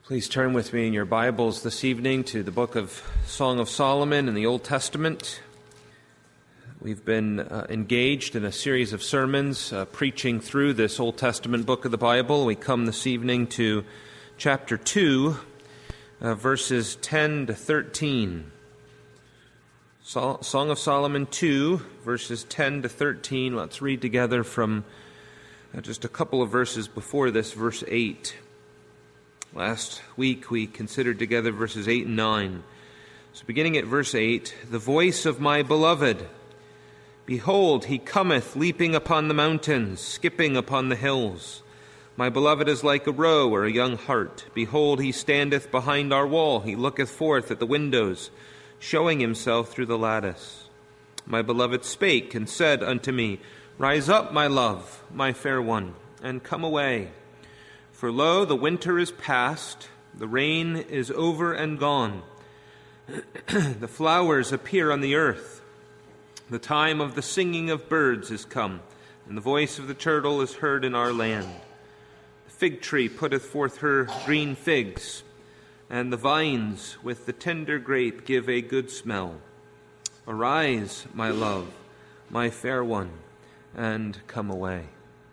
Please turn with me in your Bibles this evening to the book of Song of Solomon in the Old Testament. We've been engaged in a series of sermons preaching through this Old Testament book of the Bible. We come this evening to chapter 2, verses 10 to 13. Song of Solomon 2, verses 10 to 13. Let's read together from just a couple of verses before this, verse 8. Last week we considered together verses 8 and 9. So beginning at verse 8, "The voice of my beloved. Behold, he cometh, leaping upon the mountains, skipping upon the hills. My beloved is like a roe or a young hart. Behold, he standeth behind our wall. He looketh forth at the windows, showing himself through the lattice. My beloved spake and said unto me, Rise up, my love, my fair one, and come away. For lo, the winter is past, the rain is over and gone. The flowers appear on the earth. The time of the singing of birds is come, and the voice of the turtle is heard in our land. The fig tree putteth forth her green figs, and the vines with the tender grape give a good smell. Arise, my love, my fair one, and come away."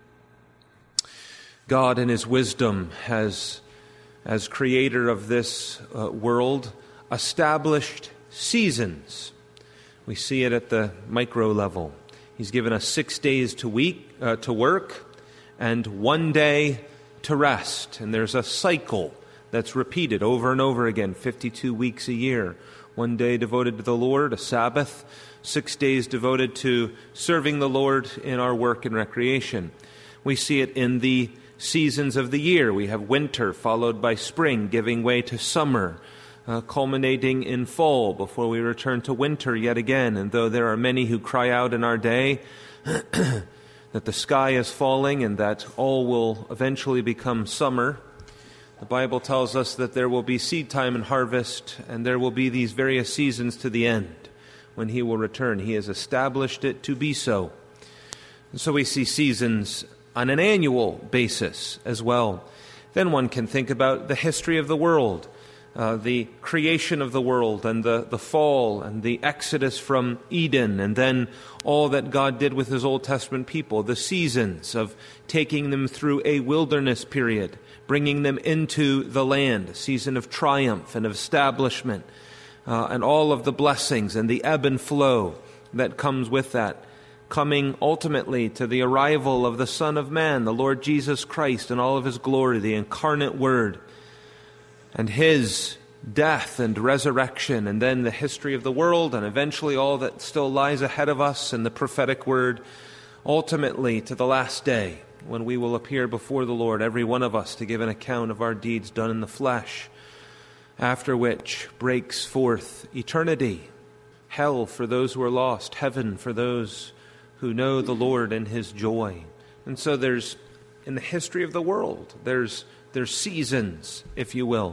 God in his wisdom has, as creator of this world, established seasons. We see it at the micro level. He's given us 6 days to work and 1 day to rest. And there's a cycle that's repeated over and over again, 52 weeks a year. 1 day devoted to the Lord, a Sabbath. 6 days devoted to serving the Lord in our work and recreation. We see it in the seasons of the year. We have winter followed by spring, giving way to summer, culminating in fall before we return to winter yet again. And though there are many who cry out in our day that the sky is falling and that all will eventually become summer, the Bible tells us that there will be seed time and harvest, and there will be these various seasons to the end when he will return. He has established it to be so. And so we see seasons on an annual basis as well. Then one can think about the history of the world, the creation of the world and the fall and the exodus from Eden, and then all that God did with his Old Testament people, the seasons of taking them through a wilderness period, bringing them into the land, a season of triumph and of establishment, and all of the blessings and the ebb and flow that comes with that, coming ultimately to the arrival of the Son of Man, the Lord Jesus Christ, in all of his glory, the incarnate Word, and his death and resurrection, and then the history of the world, and eventually all that still lies ahead of us, and the prophetic word, ultimately to the last day, when we will appear before the Lord, every one of us, to give an account of our deeds done in the flesh, after which breaks forth eternity, hell for those who are lost, heaven for those who know the Lord and his joy. And so there's, in the history of the world, there's seasons, if you will.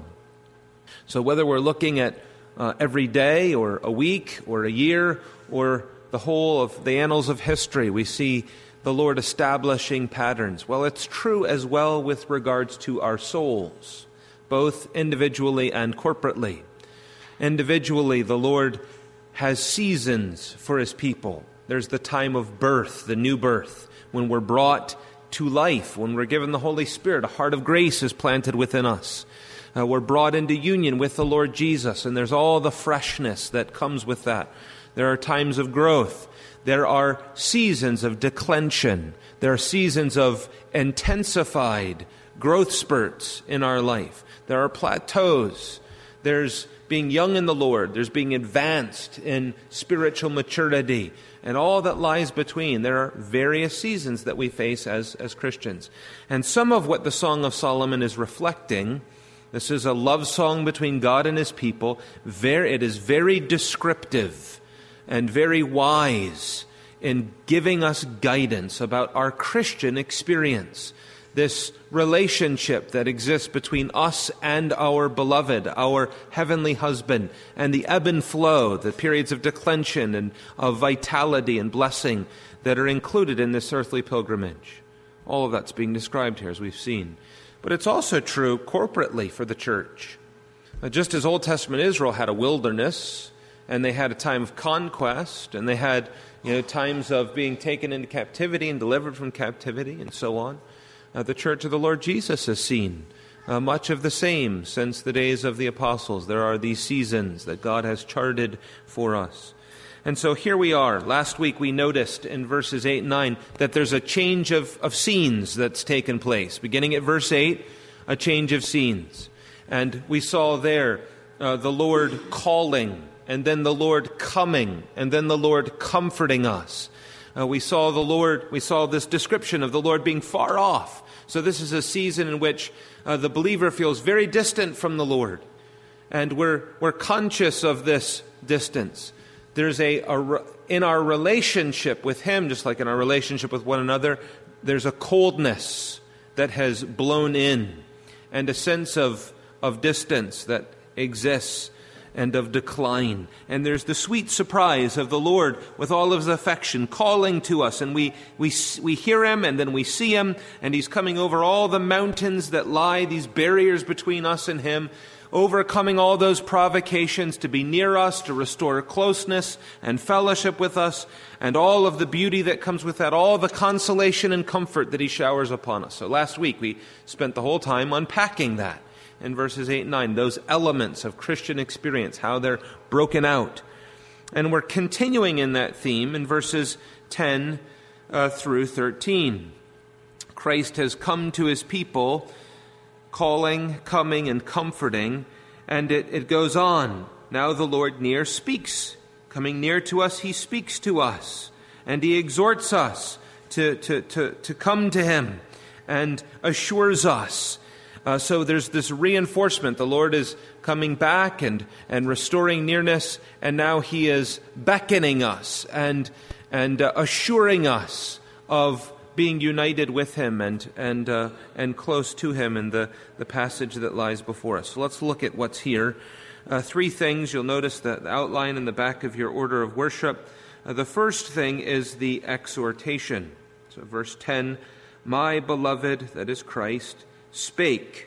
So whether we're looking at every day or a week or a year or the whole of the annals of history, we see the Lord establishing patterns. Well, it's true as well with regards to our souls, both individually and corporately. Individually, the Lord has seasons for his people. There's the time of birth, the new birth, when we're brought to life, when we're given the Holy Spirit. A heart of grace is planted within us. We're brought into union with the Lord Jesus, and there's all the freshness that comes with that. There are times of growth. There are seasons of declension. There are seasons of intensified growth spurts in our life. There are plateaus. There's being young in the Lord. There's being advanced in spiritual maturity. And all that lies between. There are various seasons that we face as Christians. And some of what the Song of Solomon is reflecting, this is a love song between God and his people. It is very descriptive and very wise in giving us guidance about our Christian experience. This relationship that exists between us and our beloved, our heavenly husband, and the ebb and flow, the periods of declension and of vitality and blessing that are included in this earthly pilgrimage. All of that's being described here, as we've seen. but it's also true corporately for the church. Just as Old Testament Israel had a wilderness, and they had a time of conquest, and they had times of being taken into captivity and delivered from captivity, and so on, the Church of the Lord Jesus has seen much of the same since the days of the apostles. There are these seasons that God has charted for us. And so here we are. Last week we noticed in verses 8 and 9 that there's a change of scenes that's taken place. Beginning at verse 8, a change of scenes. And we saw there the Lord calling, and then the Lord coming, and then the Lord comforting us. We saw this description of the Lord being far off. So this is a season in which the believer feels very distant from the Lord. And we're conscious of this distance. There's in our relationship with Him, just like in our relationship with one another, there's a coldness that has blown in, and a sense of distance that exists, and of decline. And there's the sweet surprise of the Lord with all of His affection calling to us, and we hear Him, and then we see Him, and He's coming over all the mountains that lie, these barriers between us and Him, overcoming all those provocations to be near us, to restore closeness and fellowship with us, and all of the beauty that comes with that, all the consolation and comfort that He showers upon us. So last week we spent the whole time unpacking that in verses 8 and 9, those elements of Christian experience, how they're broken out. And we're continuing in that theme in verses 10 through 13. Christ has come to His people, calling, coming, and comforting, and it goes on. Now the Lord near speaks. Coming near to us, He speaks to us, and He exhorts us to come to Him, and assures us. So there's this reinforcement. The Lord is coming back and restoring nearness, and now He is beckoning us and assuring us of being united with Him and close to Him in the passage that lies before us. So let's look at what's here. Three things. You'll notice the outline in the back of your order of worship. The first thing is the exhortation. So verse 10, my beloved, that is Christ, spake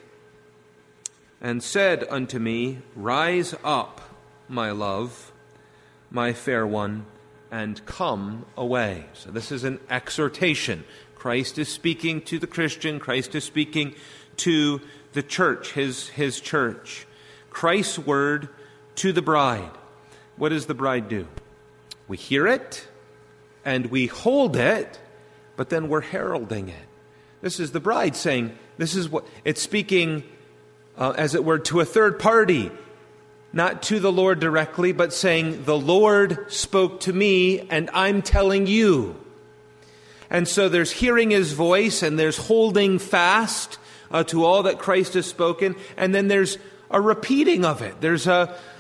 and said unto me, rise up, my love, my fair one, and come away. So this is an exhortation. Christ is speaking to the Christian. Christ is speaking to the church, his church. Christ's word to the bride. What does the bride do? We hear it and we hold it, but then we're heralding it. This is the bride saying, this is what it's speaking, as it were, to a third party, not to the Lord directly, but saying, the Lord spoke to me and I'm telling you. And so there's hearing His voice, and there's holding fast to all that Christ has spoken, and then there's a repeating of it. There's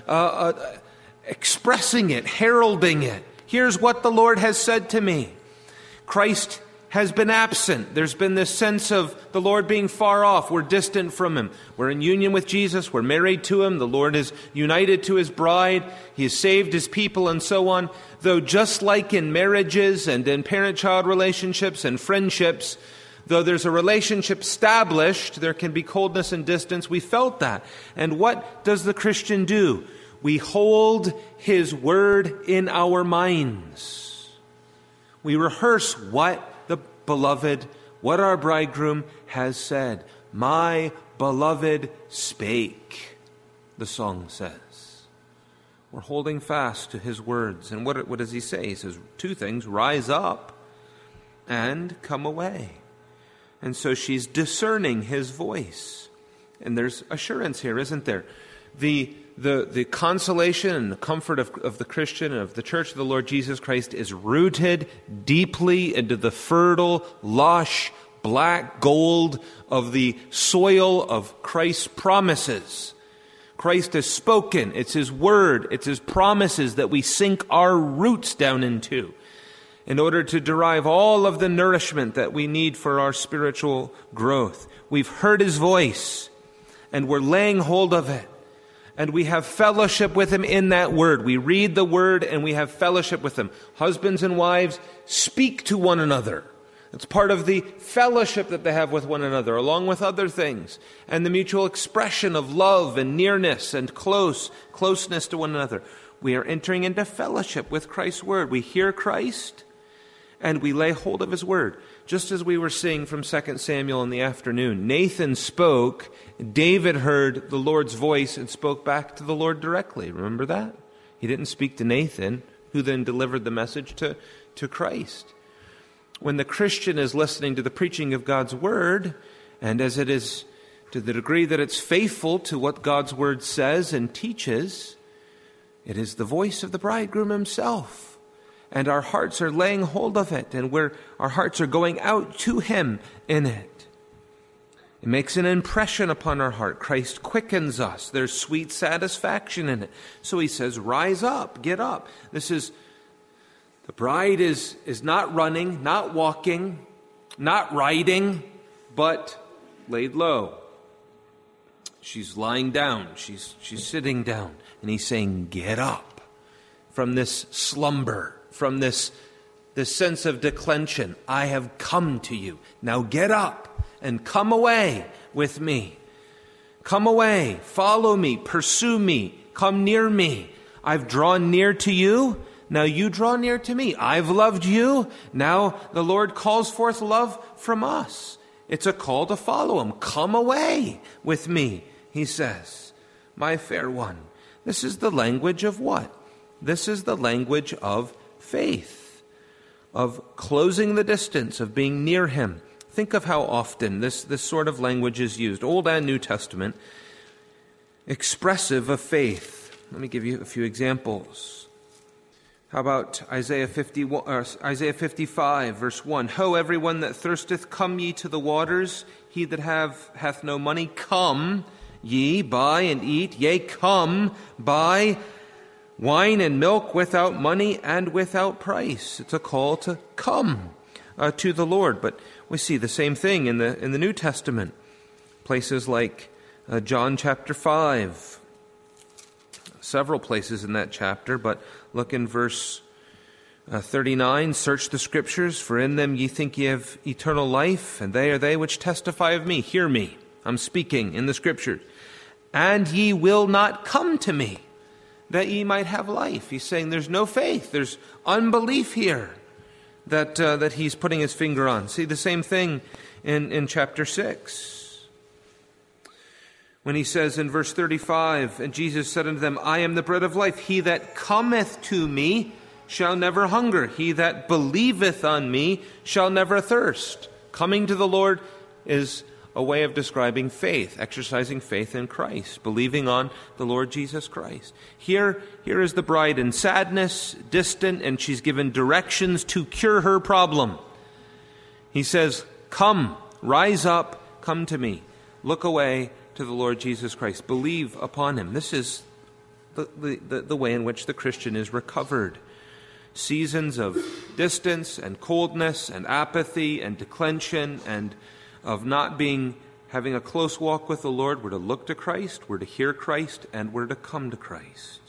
expressing it, heralding it. Here's what the Lord has said to me. Christ has been absent. There's been this sense of the Lord being far off. We're distant from Him. We're in union with Jesus. We're married to Him. The Lord is united to His bride. He has saved His people and so on. Though just like in marriages and in parent-child relationships and friendships, though there's a relationship established, there can be coldness and distance. We felt that. And what does the Christian do? We hold His word in our minds. We rehearse what the beloved, what our bridegroom has said. My beloved spake, the song says. We're holding fast to His words. And what does He say? He says two things: rise up and come away. And so she's discerning His voice. And there's assurance here, isn't there? The consolation and the comfort of the Christian and of the church of the Lord Jesus Christ is rooted deeply into the fertile, lush, black gold of the soil of Christ's promises. Christ has spoken. It's His word. It's His promises that we sink our roots down into in order to derive all of the nourishment that we need for our spiritual growth. We've heard His voice, and we're laying hold of it. And we have fellowship with Him in that word. We read the word and we have fellowship with Him. Husbands and wives, speak to one another. It's part of the fellowship that they have with one another, along with other things, and the mutual expression of love and nearness and closeness to one another. We are entering into fellowship with Christ's word. We hear Christ, and we lay hold of his word. Just as we were seeing from 2 Samuel in the afternoon, Nathan spoke, David heard the Lord's voice and spoke back to the Lord directly. Remember that? He didn't speak to Nathan, who then delivered the message to Christ. When the Christian is listening to the preaching of God's word, and as it is to the degree that it's faithful to what God's word says and teaches, it is the voice of the bridegroom himself. And our hearts are laying hold of it, and our hearts are going out to him in it. It makes an impression upon our heart. Christ quickens us. There's sweet satisfaction in it. So he says, rise up, get up. The bride is not running, not walking, not riding, but laid low. She's lying down. She's sitting down. And he's saying, get up from this slumber, from this sense of declension. I have come to you. Now get up and come away with me. Come away, follow me, pursue me, come near me. I've drawn near to you. Now you draw near to me. I've loved you. Now the Lord calls forth love from us. It's a call to follow him. Come away with me, he says, my fair one. This is the language of what? This is the language of faith, of closing the distance, of being near him. Think of how often this sort of language is used, Old and New Testament, expressive of faith. Let me give you a few examples. How about Isaiah 55, verse 1? Ho, everyone that thirsteth, come ye to the waters. He that hath no money, come ye, buy and eat. Yea, come, buy wine and milk without money and without price. It's a call to come to the Lord. But we see the same thing in the New Testament. Places like John chapter 5. Several places in that chapter, but look in verse 39. Search the Scriptures, for in them ye think ye have eternal life, and they are they which testify of me. Hear me. I'm speaking in the Scriptures. And ye will not come to me, that ye might have life. He's saying there's no faith. There's unbelief here that he's putting his finger on. See the same thing in chapter 6. When he says in verse 35, and Jesus said unto them, I am the bread of life. He that cometh to me shall never hunger. He that believeth on me shall never thirst. Coming to the Lord is a way of describing faith, exercising faith in Christ, believing on the Lord Jesus Christ. Here is the bride in sadness, distant, and she's given directions to cure her problem. He says, come, rise up, come to me. Look away to the Lord Jesus Christ. Believe upon him. This is the way in which the Christian is recovered. Seasons of distance and coldness and apathy and declension and of not having a close walk with the Lord, we're to look to Christ, we're to hear Christ, and we're to come to Christ.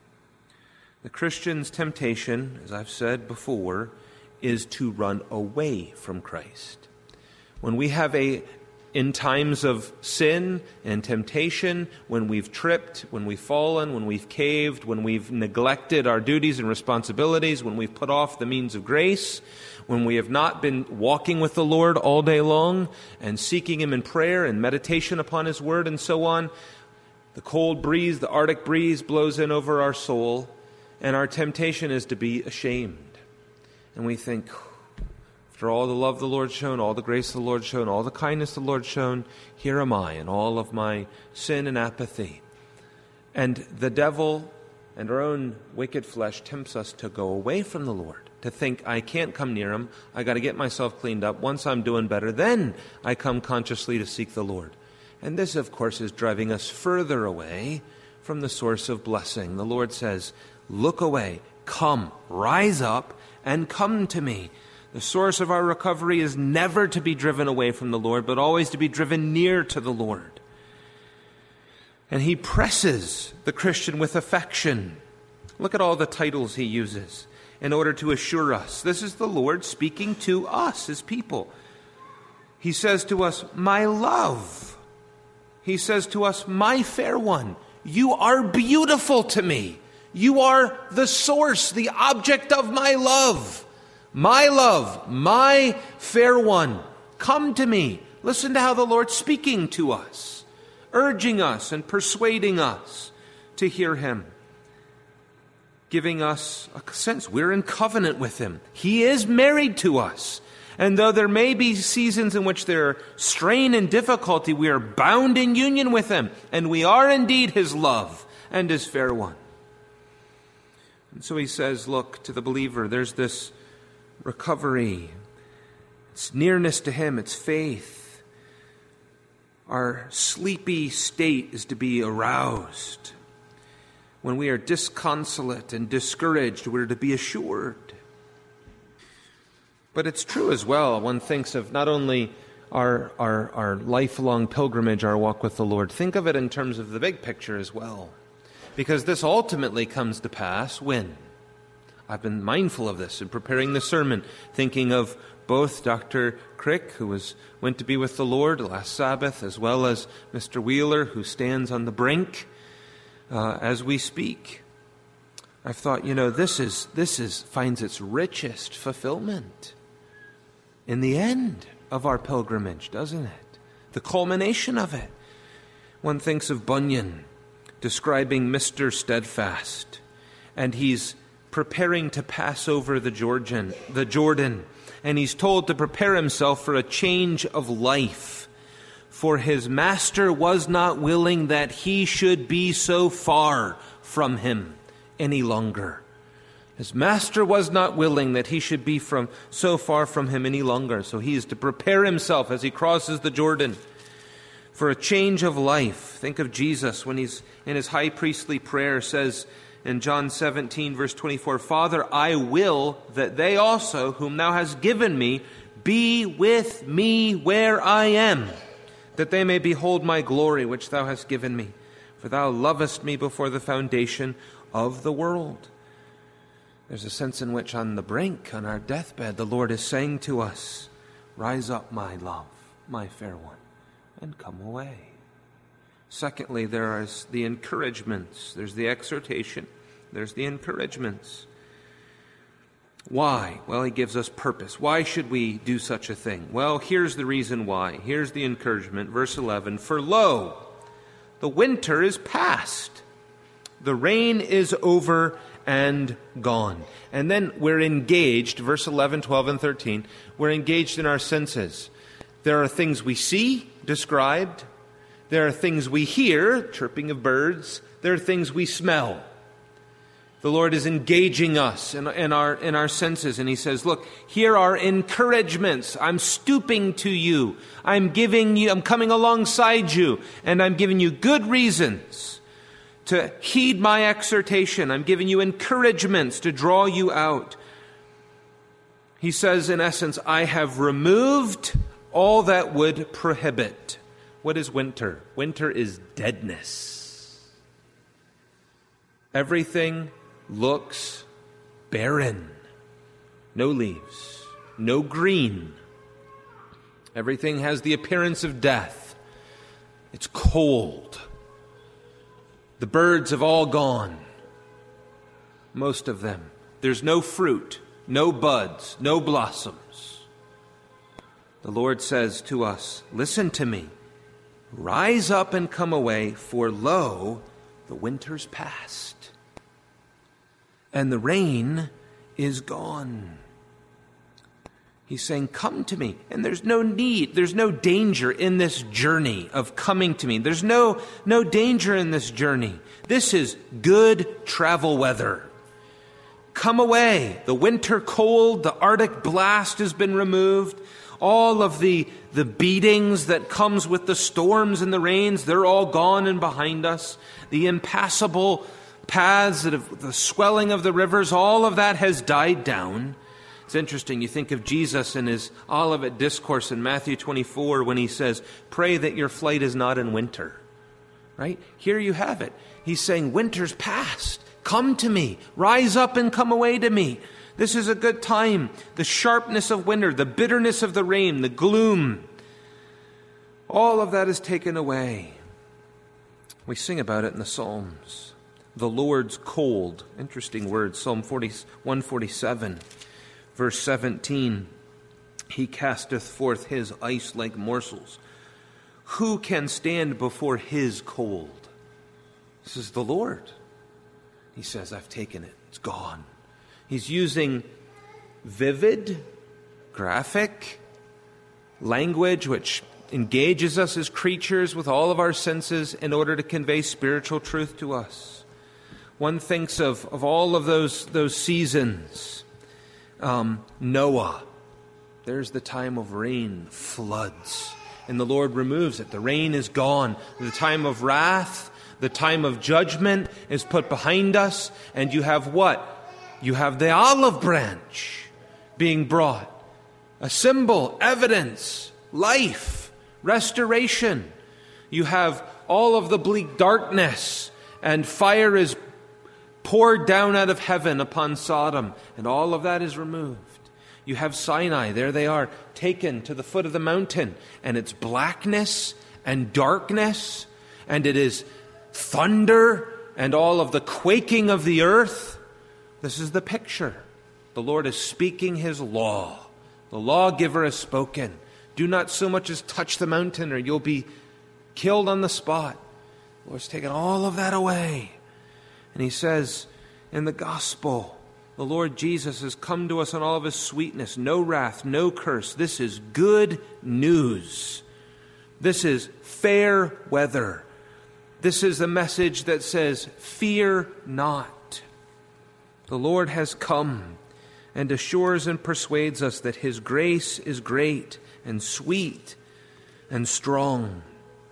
The Christian's temptation, as I've said before, is to run away from Christ. When we have in times of sin and temptation, when we've tripped, when we've fallen, when we've caved, when we've neglected our duties and responsibilities, when we've put off the means of grace, when we have not been walking with the Lord all day long and seeking him in prayer and meditation upon his word and so on, the cold breeze, the Arctic breeze blows in over our soul, and our temptation is to be ashamed. And we think, after all the love the Lord shown, all the grace the Lord shown, all the kindness the Lord shown, here am I in all of my sin and apathy. And the devil and our own wicked flesh tempts us to go away from the Lord, to think, I can't come near him, I got to get myself cleaned up. Once I'm doing better, then I come consciously to seek the Lord. And this, of course, is driving us further away from the source of blessing. The Lord says, look away, come, rise up, and come to me. The source of our recovery is never to be driven away from the Lord, but always to be driven near to the Lord. And he presses the Christian with affection. Look at all the titles he uses. in order to assure us. This is the Lord speaking to us, his people. He says to us, my love. He says to us, my fair one, you are beautiful to me. You are the source, the object of my love. My fair one, come to me. Listen to how the Lord's speaking to us, urging us and persuading us to hear him, giving us a sense we're in covenant with him. He is married to us. And though there may be seasons in which there are strain and difficulty, we are bound in union with him. And we are indeed his love and his fair one. And so he says, look, to the believer, there's this recovery. It's nearness to him. It's faith. Our sleepy state is to be aroused. When we are disconsolate and discouraged, we're to be assured. But it's true as well. One thinks of not only our lifelong pilgrimage, our walk with the Lord. Think of it in terms of the big picture as well. Because this ultimately comes to pass when? I've been mindful of this in preparing the sermon, thinking of both Dr. Crick, who went to be with the Lord last Sabbath, as well as Mr. Wheeler, who stands on the brink as we speak. I've thought, this finds its richest fulfillment in the end of our pilgrimage, doesn't it? The culmination of it. One thinks of Bunyan describing Mr. Steadfast, and he's preparing to pass over the Jordan, and he's told to prepare himself for a change of life. For his master was not willing that he should be so far from him any longer. His master was not willing that he should be so far from him any longer. So he is to prepare himself as he crosses the Jordan for a change of life. Think of Jesus when he's in his high priestly prayer, says in John 17, verse 24, Father, I will that they also, whom thou hast given me, be with me where I am, that they may behold my glory which thou hast given me. For thou lovest me before the foundation of the world. There's a sense in which on the brink, on our deathbed, the Lord is saying to us, rise up, my love, my fair one, and come away. Secondly, there is the encouragements. There's the exhortation. There's the encouragements. Why? Well, he gives us purpose. Why should we do such a thing? Well, here's the reason why. Here's the encouragement. Verse 11, for lo, the winter is past. The rain is over and gone. And then we're engaged, verse 11, 12, and 13, we're engaged in our senses. There are things we see described. There are things we hear, chirping of birds. There are things we smell. The Lord is engaging us in our senses, and he says, look, here are encouragements. I'm stooping to you. I'm coming alongside you, and I'm giving you good reasons to heed my exhortation. I'm giving you encouragements to draw you out. He says, in essence, I have removed all that would prohibit. What is winter? Winter is deadness. Everything looks barren. No leaves, no green. Everything has the appearance of death. It's cold. The birds have all gone. Most of them. There's no fruit, no buds, no blossoms. The Lord says to us, listen to me. Rise up and come away, for lo, the winter's past, and the rain is gone. He's saying, come to me. And there's no need, there's no danger in this journey of coming to me. There's no danger in this journey. This is good travel weather. Come away. The winter cold, the Arctic blast has been removed. All of the beatings that comes with the storms and the rains, they're all gone and behind us. The impassable paths, the swelling of the rivers, all of that has died down. It's interesting, you think of Jesus in his Olivet Discourse in Matthew 24 when he says, pray that your flight is not in winter. Right? Here you have it. He's saying, winter's past. Come to me. Rise up and come away to me. This is a good time. The sharpness of winter, the bitterness of the rain, the gloom, all of that is taken away. We sing about it in the Psalms. The Lord's cold. Interesting words. Psalm 147, verse 17. He casteth forth his ice like morsels. Who can stand before his cold? This is the Lord. He says, I've taken it. It's gone. He's using vivid, graphic language which engages us as creatures with all of our senses in order to convey spiritual truth to us. One thinks of all of those seasons. Noah, there's the time of rain, floods, and the Lord removes it. The rain is gone. The time of wrath, the time of judgment is put behind us, and you have what? You have the olive branch being brought. A symbol, evidence, life, restoration. You have all of the bleak darkness, and fire is poured down out of heaven upon Sodom, and all of that is removed. You have Sinai, there they are, taken to the foot of the mountain, and it's blackness and darkness, and it is thunder and all of the quaking of the earth. This is the picture. The Lord is speaking his law. The lawgiver has spoken. Do not so much as touch the mountain, or you'll be killed on the spot. The Lord's taken all of that away. And he says in the gospel, the Lord Jesus has come to us in all of his sweetness. No wrath, no curse. This is good news. This is fair weather. This is the message that says, fear not. The Lord has come and assures and persuades us that his grace is great and sweet and strong.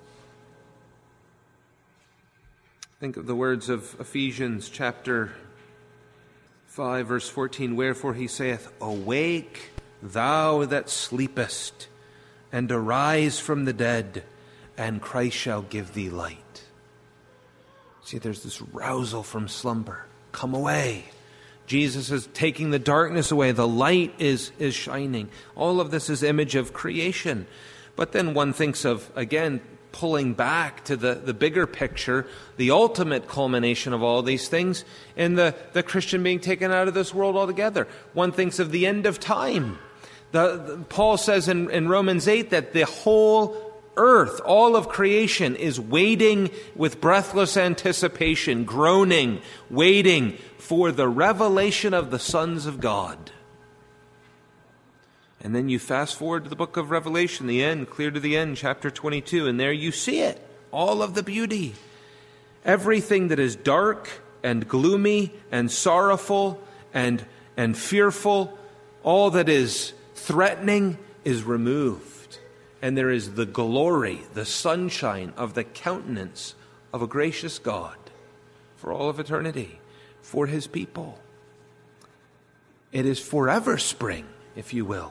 Think of the words of Ephesians chapter 5, verse 14. Wherefore he saith, awake, thou that sleepest, and arise from the dead, and Christ shall give thee light. See, there's this rousal from slumber. Come away. Jesus is taking the darkness away. The light is shining. All of this is image of creation. But then one thinks of, again, pulling back to the bigger picture, the ultimate culmination of all these things, in the Christian being taken out of this world altogether. One thinks of the end of time. Paul says in Romans 8 that the whole earth, all of creation, is waiting with breathless anticipation, groaning, waiting for the revelation of the sons of God. And then you fast forward to the book of Revelation, the end, clear to the end, chapter 22, and there you see it, all of the beauty. Everything that is dark and gloomy and sorrowful and fearful, all that is threatening is removed. And there is the glory, the sunshine of the countenance of a gracious God for all of eternity, for his people. It is forever spring, if you will.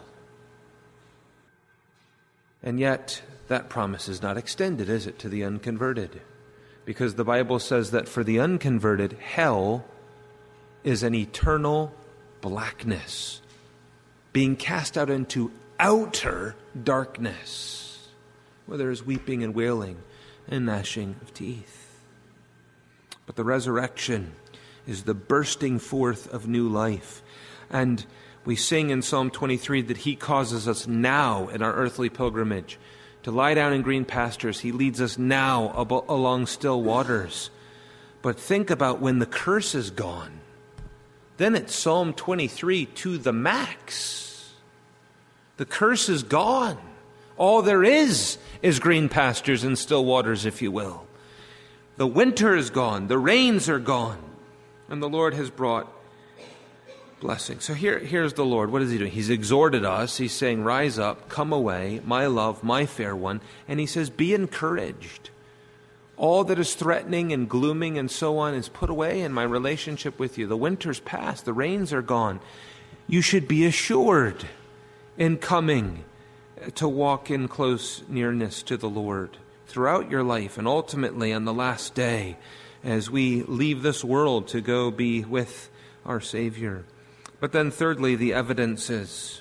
And yet, that promise is not extended, is it, to the unconverted? Because the Bible says that for the unconverted, hell is an eternal blackness, being cast out into outer darkness, where there is weeping and wailing and gnashing of teeth. But the resurrection is the bursting forth of new life. And we sing in Psalm 23 that he causes us now in our earthly pilgrimage to lie down in green pastures. He leads us now along still waters. But think about when the curse is gone. Then it's Psalm 23 to the max. The curse is gone. All there is green pastures and still waters, if you will. The winter is gone. The rains are gone. And the Lord has brought blessing. So here's the Lord. What is he doing? He's exhorted us. He's saying, rise up, come away, my love, my fair one. And he says, be encouraged. All that is threatening and glooming and so on is put away in my relationship with you. The winter's past. The rains are gone. You should be assured in coming to walk in close nearness to the Lord throughout your life, and ultimately on the last day as we leave this world to go be with our Savior. But then thirdly, the evidence is.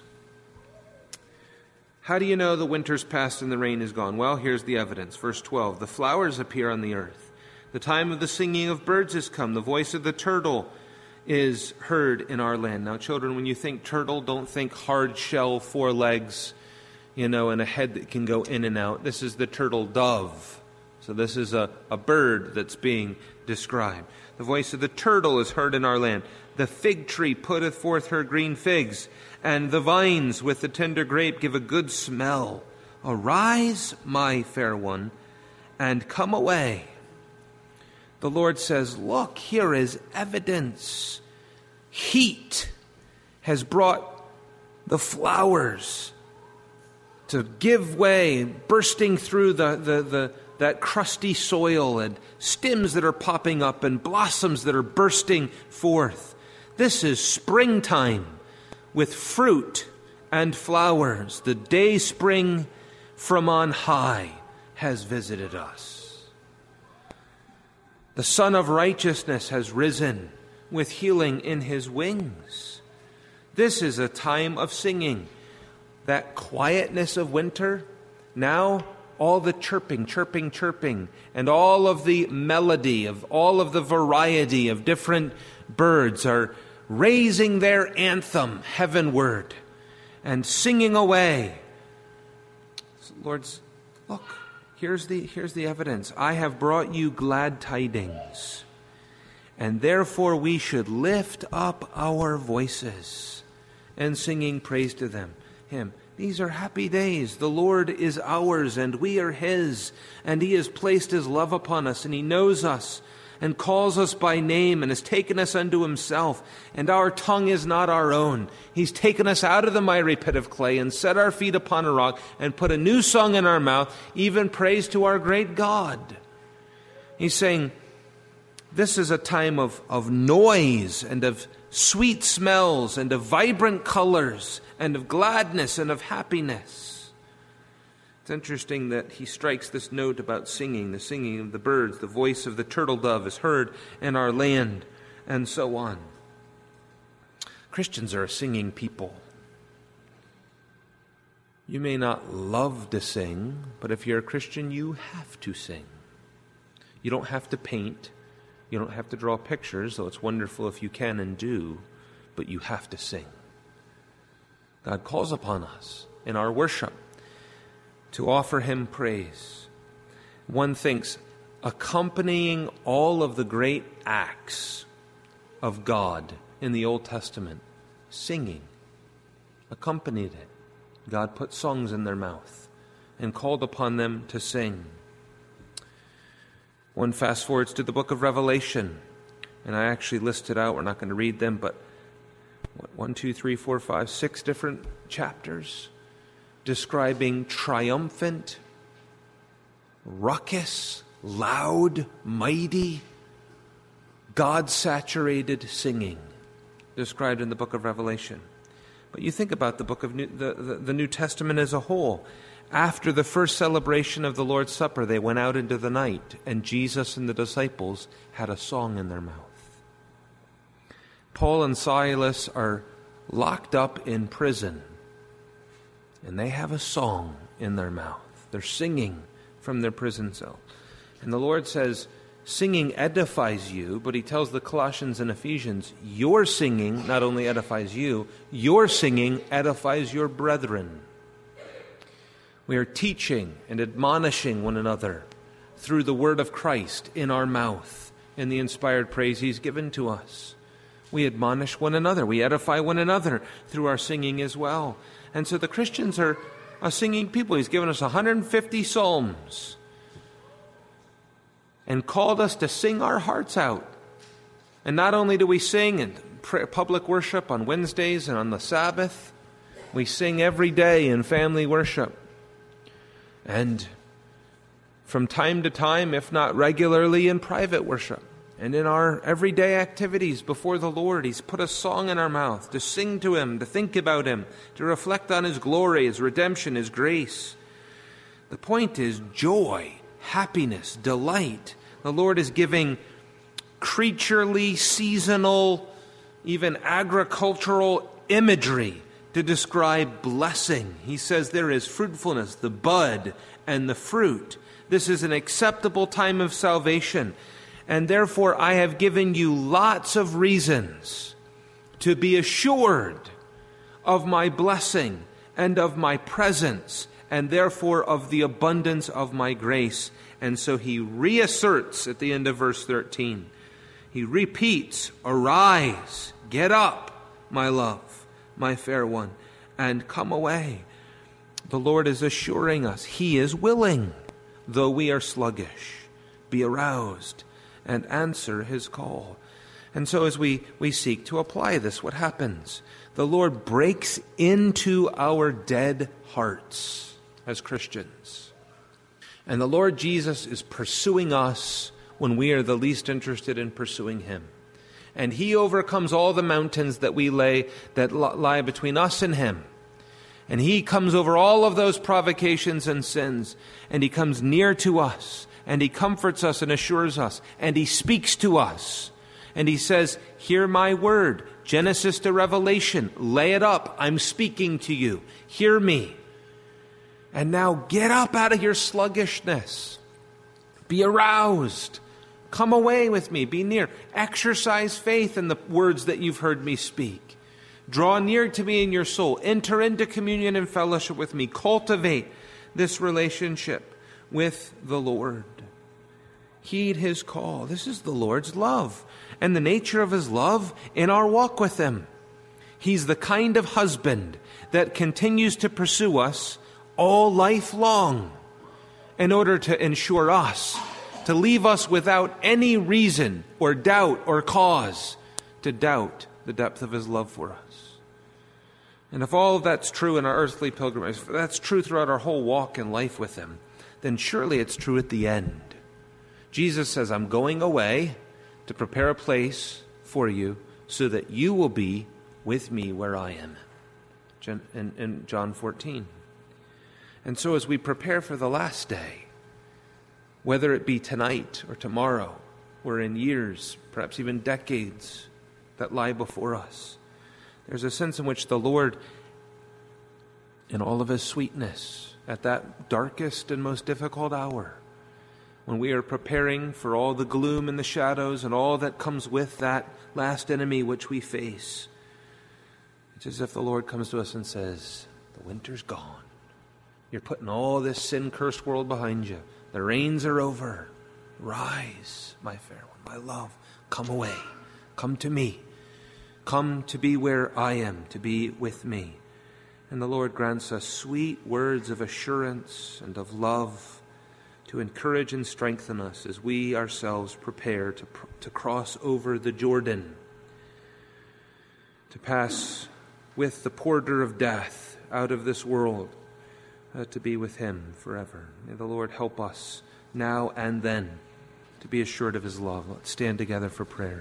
How do you know the winter's past and the rain is gone? Well, here's the evidence. Verse 12, the flowers appear on the earth. The time of the singing of birds has come. The voice of the turtle is heard in our land. Now, children, when you think turtle, don't think hard shell, 4 legs, and a head that can go in and out. This is the turtle dove. So this is a bird that's being described. The voice of the turtle is heard in our land. The fig tree putteth forth her green figs, and the vines with the tender grape give a good smell. Arise, my fair one, and come away. The Lord says, look, here is evidence. Heat has brought the flowers to give way, bursting through that crusty soil, and stems that are popping up and blossoms that are bursting forth. This is springtime with fruit and flowers. The day spring from on high has visited us. The Son of Righteousness has risen with healing in his wings. This is a time of singing. That quietness of winter, now all the chirping, and all of the melody of all of the variety of different birds are raising their anthem heavenward and singing away. Lord's, look, here's the evidence. I have brought you glad tidings, and therefore we should lift up our voices and singing praise to him. These are happy days. The Lord is ours and we are his, and he has placed his love upon us, and he knows us and calls us by name and has taken us unto himself, and our tongue is not our own. He's taken us out of the miry pit of clay and set our feet upon a rock and put a new song in our mouth, even praise to our great God. He's saying this is a time of noise and of sweet smells and of vibrant colors and of gladness and of happiness. It's interesting that he strikes this note about singing, the singing of the birds, the voice of the turtle dove is heard in our land, and so on. Christians are a singing people. You may not love to sing, but if you're a Christian, you have to sing. You don't have to paint. You don't have to draw pictures, though it's wonderful if you can and do, but you have to sing. God calls upon us in our worship to offer him praise. One thinks, accompanying all of the great acts of God in the Old Testament, singing accompanied it. God put songs in their mouth and called upon them to sing. One fast forwards to the book of Revelation, and I actually listed out, we're not going to read them, but 6 different chapters describing triumphant, ruckus, loud, mighty, God-saturated singing described in the book of Revelation. But you think about the book of the New Testament as a whole. After the first celebration of the Lord's Supper, they went out into the night, and Jesus and the disciples had a song in their mouth. Paul and Silas are locked up in prison, and they have a song in their mouth. They're singing from their prison cell. And the Lord says, singing edifies you, but he tells the Colossians and Ephesians, your singing not only edifies you, your singing edifies your brethren. We are teaching and admonishing one another through the word of Christ in our mouth, in the inspired praise he's given to us. We admonish one another. We edify one another through our singing as well. And so the Christians are a singing people. He's given us 150 psalms and called us to sing our hearts out. And not only do we sing in public worship on Wednesdays and on the Sabbath, we sing every day in family worship. And from time to time, if not regularly, in private worship. And in our everyday activities before the Lord, he's put a song in our mouth to sing to him, to think about him, to reflect on his glory, his redemption, his grace. The point is joy, happiness, delight. The Lord is giving creaturely, seasonal, even agricultural imagery to describe blessing. He says there is fruitfulness, the bud and the fruit. This is an acceptable time of salvation. And therefore I have given you lots of reasons to be assured of my blessing and of my presence, and therefore of the abundance of my grace. And so he reasserts at the end of verse 13. He repeats, arise, get up, my love, my fair one, and come away. The Lord is assuring us he is willing, though we are sluggish. Be aroused and answer his call. And so as we seek to apply this, what happens? The Lord breaks into our dead hearts as Christians. And the Lord Jesus is pursuing us when we are the least interested in pursuing him. And he overcomes all the mountains that lie between us and him. And he comes over all of those provocations and sins, and he comes near to us, and he comforts us and assures us, and he speaks to us. And he says, hear my word, Genesis to Revelation, lay it up, I'm speaking to you, hear me. And now get up out of your sluggishness, be aroused, come away with me, be near, exercise faith in the words that you've heard me speak. Draw near to me in your soul, enter into communion and fellowship with me, cultivate this relationship with the Lord. Heed his call. This is the Lord's love and the nature of his love in our walk with him. He's the kind of husband that continues to pursue us all life long in order to ensure us, to leave us without any reason or doubt or cause to doubt the depth of his love for us. And if all of that's true in our earthly pilgrimage, if that's true throughout our whole walk in life with him, then surely it's true at the end. Jesus says, I'm going away to prepare a place for you so that you will be with me where I am. In John 14. And so as we prepare for the last day, whether it be tonight or tomorrow, or in years, perhaps even decades that lie before us, there's a sense in which the Lord, in all of his sweetness, at that darkest and most difficult hour, when we are preparing for all the gloom and the shadows and all that comes with that last enemy which we face, it's as if the Lord comes to us and says, the winter's gone. You're putting all this sin-cursed world behind you. The rains are over. Rise, my fair one, my love. Come away. Come to me. Come to be where I am, to be with me. And the Lord grants us sweet words of assurance and of love to encourage and strengthen us as we ourselves prepare to cross over the Jordan, to pass with the porter of death out of this world, to be with him forever. May the Lord help us now and then to be assured of his love. Let's stand together for prayer.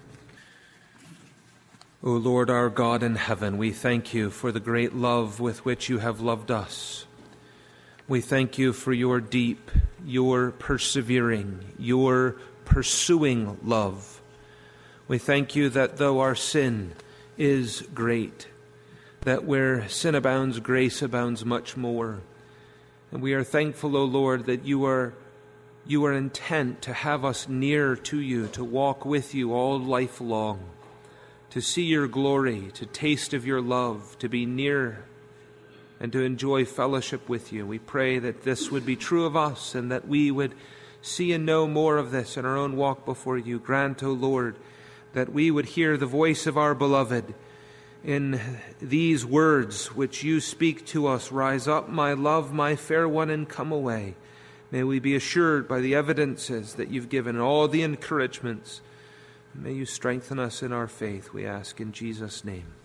O Lord, our God in heaven, we thank you for the great love with which you have loved us. We thank you for your deep, your persevering, your pursuing love. We thank you that though our sin is great, that where sin abounds, grace abounds much more. And we are thankful, O Lord, that you are intent to have us near to you, to walk with you all life long, to see your glory, to taste of your love, to be near and to enjoy fellowship with you. We pray that this would be true of us and that we would see and know more of this in our own walk before you. Grant, O Lord, that we would hear the voice of our beloved in these words which you speak to us. Rise up, my love, my fair one, and come away. May we be assured by the evidences that you've given, all the encouragements. May you strengthen us in our faith, we ask in Jesus' name.